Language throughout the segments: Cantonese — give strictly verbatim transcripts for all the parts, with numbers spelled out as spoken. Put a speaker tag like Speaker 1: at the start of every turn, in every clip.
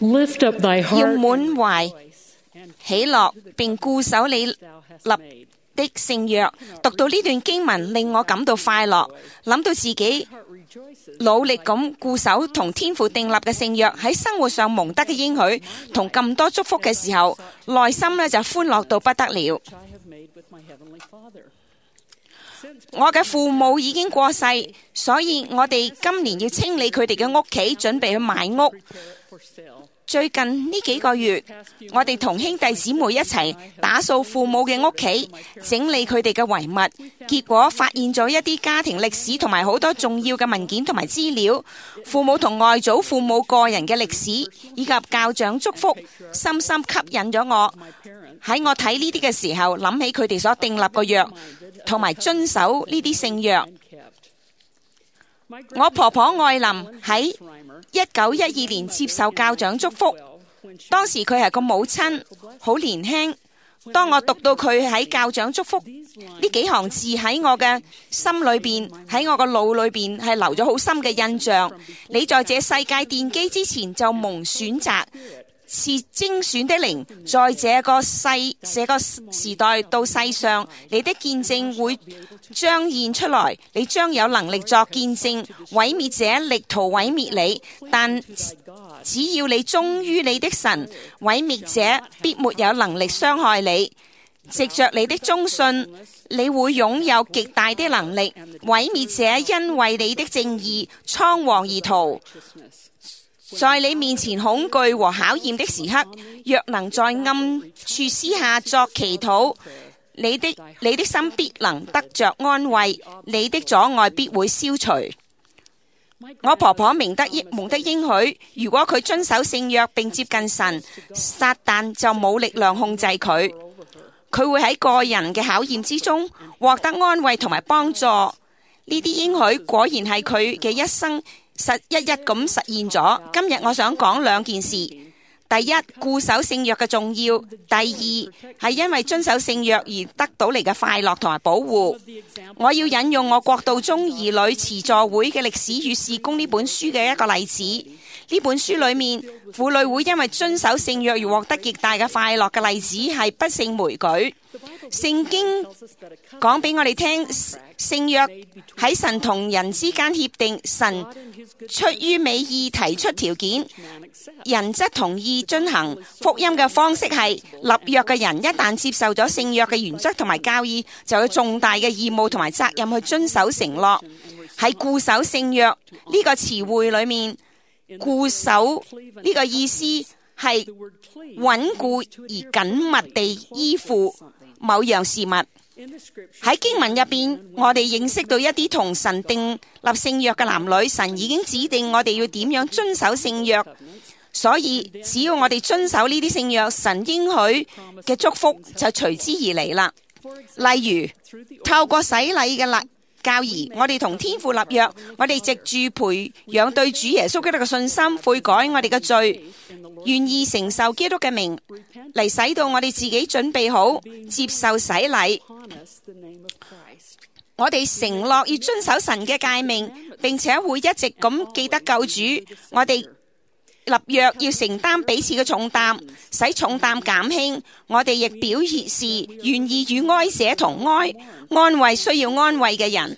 Speaker 1: Lift up thy
Speaker 2: 要
Speaker 1: heart
Speaker 2: 滿懷喜樂，並固守你立的聖約。讀到呢段經文，令我感到快樂，諗到自己努力咁固守同天父訂立嘅聖約，喺生活上蒙得嘅應許同咁多祝福嘅時候，內心呢就歡樂到不得了。我嘅父母已經過世，所以我哋今年要清理佢哋嘅屋企，準備去買屋。最近呢幾個月，我哋同兄弟姊妹一齊打掃父母嘅屋企，整理佢哋嘅遺物，結果發現咗一啲家庭歷史同埋好多重要嘅文件同埋資料，父母同外祖父母個人嘅歷史以及教長祝福，深深吸引咗我。喺我睇呢啲嘅時候，諗起佢哋所訂立個約，同埋遵守呢啲聖約。我婆婆愛琳喺一九一二年接受教長祝福，當時佢係個母親，好年輕。當我讀到佢喺教長祝福呢幾行字，喺我嘅心裏邊，喺我個腦裏邊係留咗好深嘅印象。你在這世界奠基之前就蒙選擇，是精選的靈，在這個世這個時代到世上，你的見證會彰現出來，你將有能力作見證。毀滅者力圖毀滅你，但只要你忠於你的神，毀滅者必沒有能力傷害你。藉着你的忠信，你會擁有極大的能力。毀滅者因為你的正義倉皇而逃。在你面前恐懼和考驗的時刻，若能在暗處私下作祈禱，你的你的心必能得着安慰，你的阻礙必會消除。我婆婆明得蒙得應許，如果佢遵守聖約並接近神，撒旦就冇力量控制佢。佢會喺個人嘅考驗之中獲得安慰同埋幫助。呢啲應許果然係佢嘅一生實一一咁實現咗。今日我想講兩件事：第一，固守聖約嘅重要；第二，係因為遵守聖約而得到嚟嘅快樂同埋保護。我要引用我國道中兒女慈助會嘅歷史與事工呢本書嘅一個例子。呢本書裏面，婦女會因為遵守聖約而獲得極大嘅快樂嘅例子係不勝枚舉。聖經講俾我哋聽，聖約喺神同人之間協定，神出於美意提出條件，人則同意遵行。福音嘅方式係立約嘅人一旦接受咗聖約嘅原則同埋教義，就有重大嘅義務同埋責任去遵守承諾。喺固守聖約呢個詞彙裏面，固守呢個意思係穩固而緊密地依附某樣事物。喺經文入邊，我哋認識到一啲同神訂立聖約嘅男女，神已經指定我哋要點樣遵守聖約，所以只要我哋遵守呢啲聖約，神應許嘅祝福就隨之而嚟啦。例如透過洗禮嘅禮教義，我哋同天父立約，我哋藉住培養對主耶穌基督嘅信心，悔改我哋嘅罪，願意承受基督嘅名，嚟使到我哋自己準備好接受洗禮。我哋承諾要遵守神嘅誡命，並且會一直咁記得救主。我哋立約要承擔彼此嘅重擔，使重擔減輕。我哋亦表示願意與哀者同哀，安慰需要安慰嘅人。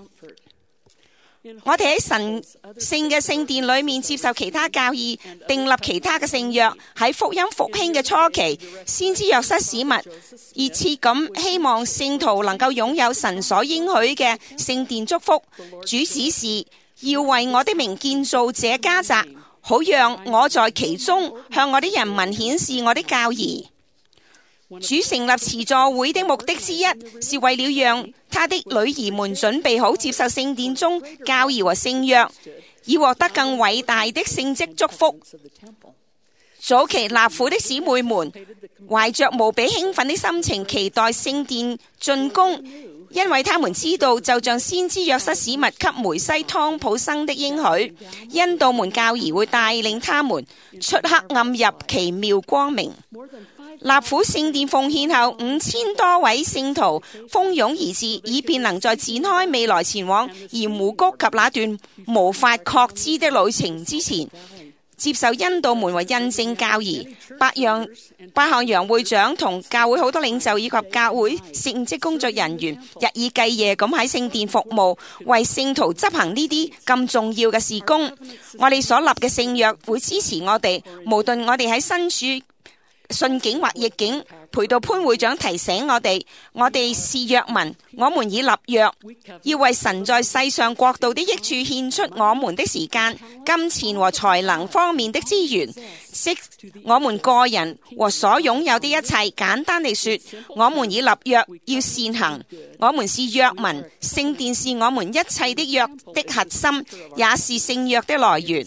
Speaker 2: 我哋喺神聖嘅聖殿裏面接受其他教義，訂立其他嘅聖約。喺福音復興嘅初期，先知約瑟史密熱切咁希望聖徒能夠擁有神所應許嘅聖殿祝福。主指示要為我的名建造這家宅，好讓我在其中向我的人民顯示我的教義。主成立慈助會的目的之一，是為了讓他的女兒們準備好接受聖殿中教義和聖約，以獲得更偉大的聖職祝福。早期納府的姊妹們懷着無比興奮的心情期待聖殿竣工，因為他們知道，就像先知約瑟史密給梅西湯普生的應許，恩道門教義會帶領他們出黑暗入奇妙光明。納府聖殿奉獻後，五千多位聖徒蜂擁而至，以便能在展開未來前往鹽湖谷及那段無法確知的旅程之前， 接受印度門為印證教義。百楊百項楊會長同教會好多領袖以及教會聖職工作人員日以繼夜咁喺聖殿服務，為聖徒執行呢啲咁重要嘅事工。我哋所立嘅聖約會支持我哋，無論我哋喺身處順境或逆境。陪到潘會長提醒我哋，我哋是約民，我們已立約，要為神在世上國度的益處獻出我們的時間、金錢和才能方面的資源，即我們個人和所擁有的一切。簡單地說，我們已立約，要善行。我們是約民，聖殿是我們一切的約的核心，也是聖約的來源。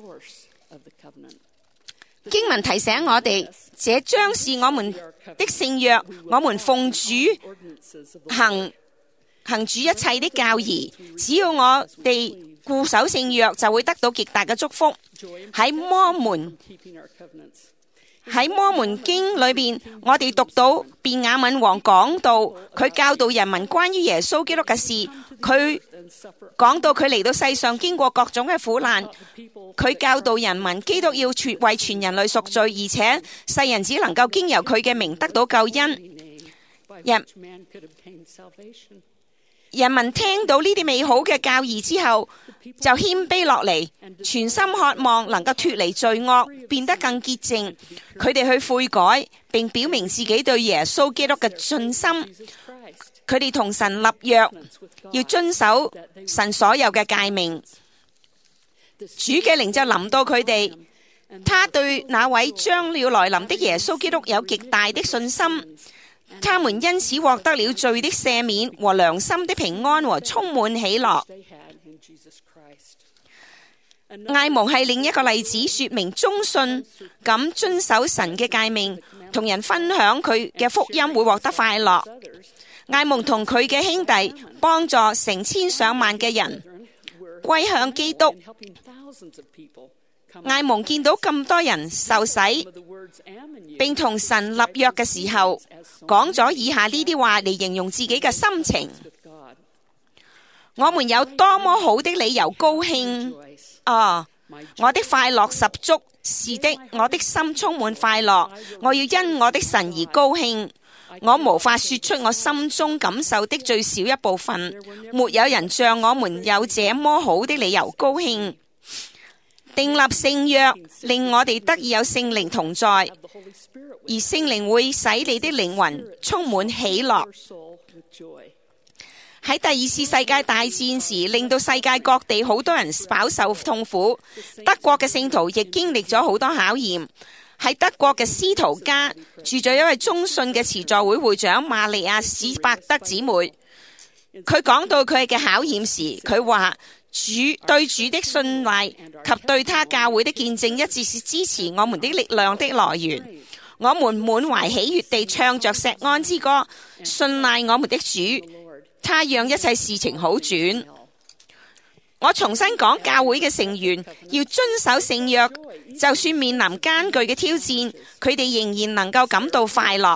Speaker 2: 經文提醒我哋，這將是我們的聖約，我們奉主行行主一切的教義。只要我哋固守聖約，就會得到極大嘅祝福。喺摩門喺摩門經裏邊，我哋讀到便雅憫王講到佢教導人民關於耶穌基督嘅事。佢講到佢嚟到世上經過各種嘅苦難，佢教導人民基督要全為全人類贖罪，而且世人只能夠經由佢嘅名得到救恩。人人民聽到呢啲美好嘅教義之後，就謙卑落嚟，全心渴望能夠脫離罪惡，變得更潔淨。佢哋去悔改，並表明自己對耶穌基督嘅信心。佢哋同神立約，要遵守神所有嘅誡命。主嘅靈就臨到佢哋，他對那位將要來臨的耶穌基督有極大的信心。他們因此獲得了罪的赦免和良心的平安和充滿喜樂。艾蒙係另一個例子，說明忠信咁遵守神嘅誡命，同人分享佢嘅福音會獲得快樂。艾蒙同佢嘅兄弟幫助成千上萬嘅人歸向基督。艾蒙見到咁多人受洗，並同神立約嘅時候，講咗以下呢啲話嚟形容自己嘅心情：我們有多麼好的理由高興啊！我的快樂十足，是的，我的心充滿快樂。我要因我的神而高興。我無法說出我心中感受的最少一部分。沒有人像我們有這麼好的理由高興。訂立聖約，令我哋得以有聖靈同在，而聖靈會使你的靈魂充滿喜樂。喺第二次世界大戰時，令到世界各地好多人飽受痛苦。德國嘅聖徒亦經歷咗好多考驗。喺德國嘅斯圖加住咗一位忠信嘅慈助會會長瑪利亞史伯德姊妹。佢講到佢嘅考驗時，佢話主對主的信賴及對他教會的見證，一直是支持我們的力量的來源。我們滿懷喜悅地唱着錫安之歌，信賴我們的主，他讓一切事情好轉。我重新講，教會嘅成員要遵守聖約，就算面臨艱巨嘅挑戰，佢哋仍然能夠感到快樂。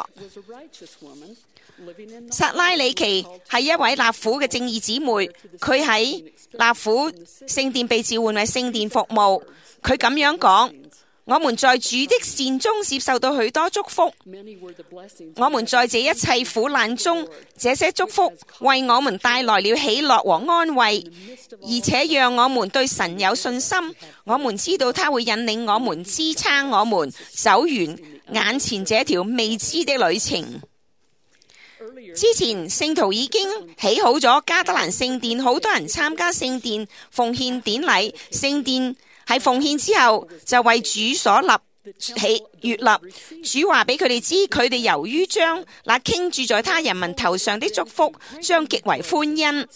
Speaker 2: 薩拉里奇係一位納府嘅正義姊妹，佢喺納府聖殿被召喚為聖殿服務。佢咁樣講：我們在主的善中接受到許多祝福，我們在這一切苦難中，這些祝福為我們帶來了喜樂和安慰，而且讓我們對神有信心。我們知道他會引領我們，支撐我們走完眼前這條未知的旅程。之前聖徒已經起好咗加德蘭聖殿，好多人參加聖殿奉獻典禮。聖殿喺奉獻之後就為主所立起悅立。主話俾佢哋知，佢哋由於將那傾注在他人民頭上的祝福，將極為歡欣。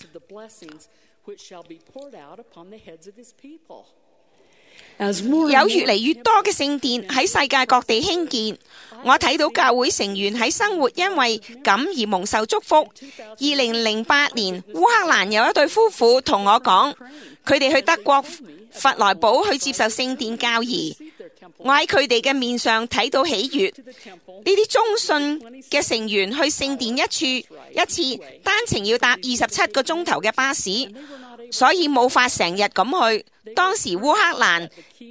Speaker 2: 有越嚟越多嘅聖殿喺世界各地興建。我睇到教會成員喺生活因為咁而蒙受祝福。二零零八年，烏克蘭有一對夫婦同我講，佢哋去德國弗萊堡去接受聖殿教義。我喺佢哋嘅面上睇到喜悅。呢啲忠信嘅成員去聖殿一處一次，單程要搭二十七個鐘頭嘅巴士，所以冇法成日咁去。當時烏克蘭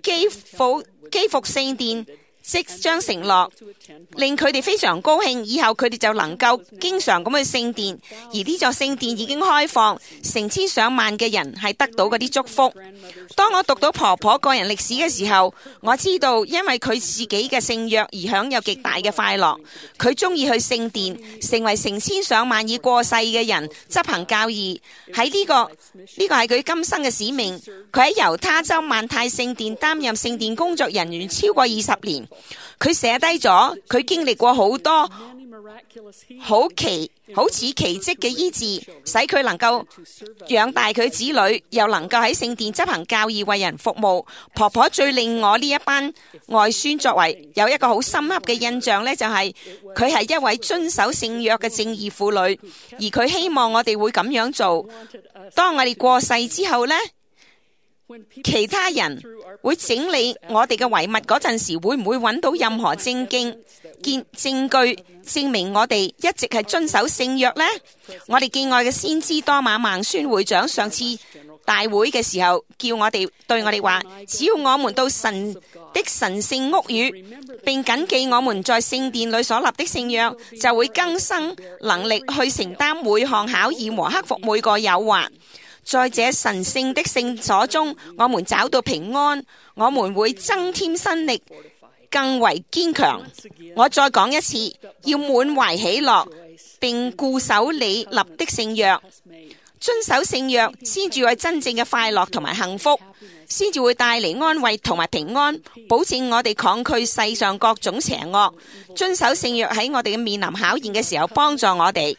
Speaker 2: 基輔基輔聖殿即將承諾，令佢哋非常高興，以後佢哋就能夠經常咁去聖殿，而呢座聖殿已經開放，成千上萬嘅人係得到嗰啲祝福。當我讀到婆婆個人歷史嘅時候，我知道因為佢自己嘅聖約而享有極大嘅快樂，佢中意去聖殿，成為成千上萬已過世嘅人執行教義。喺呢個呢個係佢今生嘅使命。佢喺猶他州萬泰聖殿擔任聖殿工作人員超過二十年。佢寫低咗佢經歷過好多好奇好似奇蹟嘅醫治，使佢能夠養大佢子女，又能夠喺聖殿執行教義為人服務。婆婆最令我呢一班外孫作為有一個好深刻嘅印象呢，就係佢係一位遵守聖約嘅正義婦女，而佢希望我哋會咁樣做。當我哋過世之後呢，其他人會整理我哋嘅遺物嗰陣時，會唔會揾到任何證經見證據證明我哋一直係遵守聖約呢？我哋敬愛嘅先知多馬孟孫會長上次大會嘅時候，叫我哋對我哋話，只要我們到神的神聖屋宇，並謹記我們在聖殿裏所立的聖約，就會更生能力去承擔每項考驗和克服每個誘惑。在這神聖的聖所中，我們找到平安，我們會增添新力，更為堅強。我再講一次，要滿懷喜樂，並固守你立的聖約。遵守聖約，先至會真正嘅快樂同埋幸福，先至會帶嚟安慰同埋平安，保證我哋抗拒世上各種邪惡。遵守聖約喺我哋嘅面臨考驗嘅時候，幫助我哋。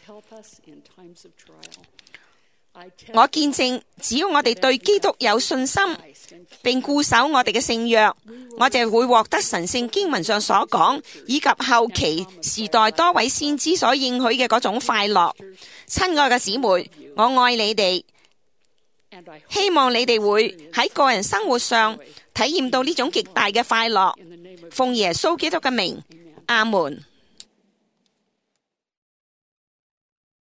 Speaker 2: 我見證，只要我哋對基督有信心，並固守我哋嘅聖約，我就會獲得神聖經文上所講，以及後期時代多位先知所應許嘅嗰種快樂。親愛嘅姊妹，我愛你哋，希望你哋會喺個人生活上體驗到呢種極大嘅快樂。奉耶穌基督嘅名，阿門。